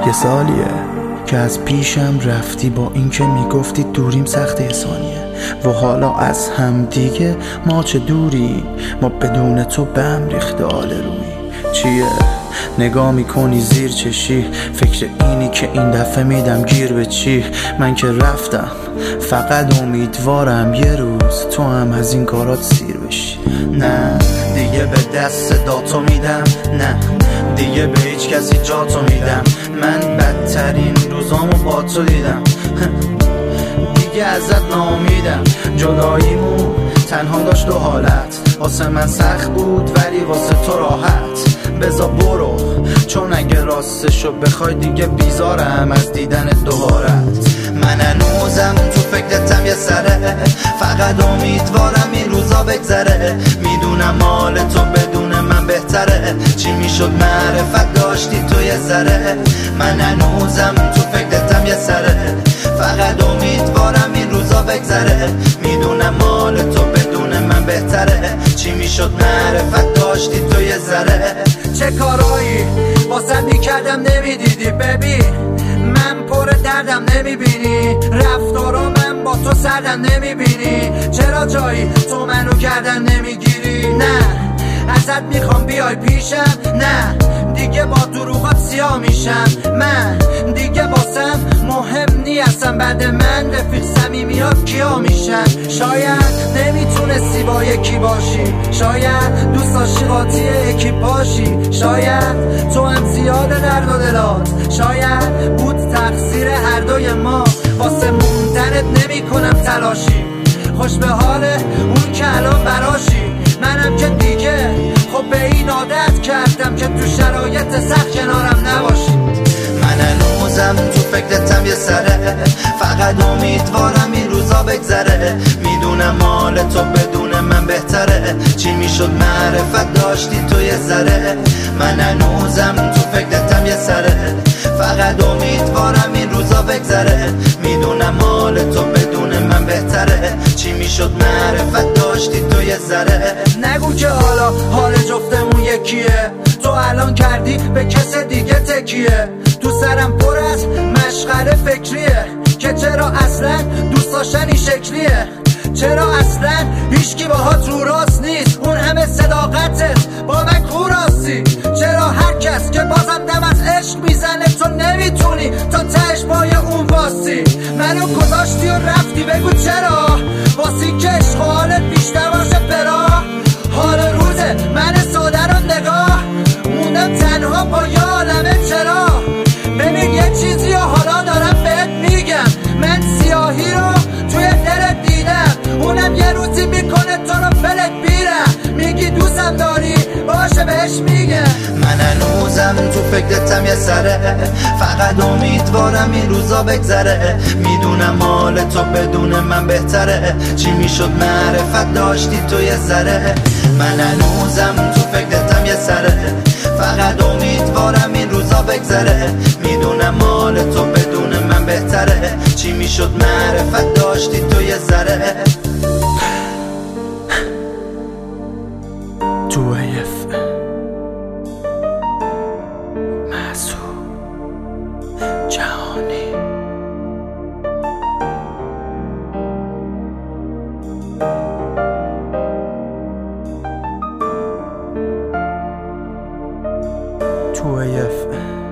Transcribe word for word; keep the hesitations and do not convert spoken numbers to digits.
یه سالیه که از پیشم رفتی، با این که میگفتی دوریم سخت یه ثانیه و حالا از هم دیگه ما چه دوری، ما بدون تو به هم ریخته آل روی. چیه نگاه میکنی زیر چشی، فکر اینی که این دفعه میدم گیر به چی؟ من که رفتم فقط امیدوارم یه روز تو هم از این کارات سیر بشی. نه دیگه به دست داتو میدم، نه دیگه به هیچ کسی جاتو میدم. من بدترین روزامو با تو دیدم، دیگه ازت ناامیدم. جداییمون تنها داشت دو حالت، واسه من سخت بود ولی واسه تو راحت. بذار برو چون اگه راستشو بخوای دیگه بیزارم از دیدن دوبارت. من هنوزم تو فکرتم یه سره، فقط امیدوارم این روزا بگذره. میدونم مال تو بدون من بهتره، چی میشد معرفت داشتی تو یه ذره. من هنوزم تو فکرتم یه سره، فقط امیدوارم این روزا بگذره. میدونم مال تو بدون من بهتره، چی میشد معرفت داشتی تو یه ذره. چه کارایی واسه میکردم نمیدیدی ببین، من پر دردم نمیبینی، رفتارا من با تو سردم نمیبینی. چرا جایی تو منو گردن نمیگیری؟ نه ازت میخوام بیای پیشم، نه دیگه با دروغات سیاه میشم. من دیگه باسم مهم نیستم، بعد من رفیق صمیمیات کیا میشن. شاید نمیتونستی با یکی باشی، شاید دوست داشتی قاطی یکی باشی، شاید تو هم زیاده درد و دلات، شاید بود تقصیر هر دوی ما. واسه موندنت نمی کنم تلاشی، خوش به حال اون که الان براشی. منم که دیگه خب به این عادت کردم که تو شرایط سخت کنارم نباشی. من هنوزم تو فکرتم یه سره، فقط امیدوارم این روزا بگذره. میدونم مال تو بدون من بهتره، چی میشد معرفت داشتی تو یه ذره. من هنوزم تو فکرتم یه سره، فقط امیدوارم این روزا بگذره. میدونم مال تو بدون من بهتره، چی میشد معرفت داشتی تو یه ذره. نگو که حالا حال جفتمون یکیه، تو الان کردی به کس دیگه تکیه. تو سرم پر از مشغله فکریه که چرا اصلا دوست داشتن این شکلیه، چرا اصلا هیچکی باهات رو راست نیست. اون همه صداقتت با من کو راستی؟ چرا هر کس که بازم دم از عشق میزنه تو نمیتونی تا تهش پای اون واسی؟ منو گذاشتی و رفتی بگو چرا؟ واسی که عشق حالت بیشتر باشه برا. حال روزه من ساده رو نگاه موندم تنها با یه عالمه چرا. ببین یه چیزی و حالا دارم بهت میگم، من سیاهی رو توی دلت دیدم، اونم یه روزی میکنه تو رو فلت بیرم. میگی دوستم داری باشه بهش میگم. من هنوزم تو فکرتم یه سره، فقط امیدوارم این روزا بگذره. میدونم مال تو بدون من بهتره، چی میشد معرفت داشتی تو یه ذره. من هنوزم تو فکرتم یه سره، فقط امیدوارم این روزا بگذره. میدونم مال تو بدون من بهتره، چی میشد معرفت داشتی تو یه ذره. تو ایف معصوم جهانی. تو ایف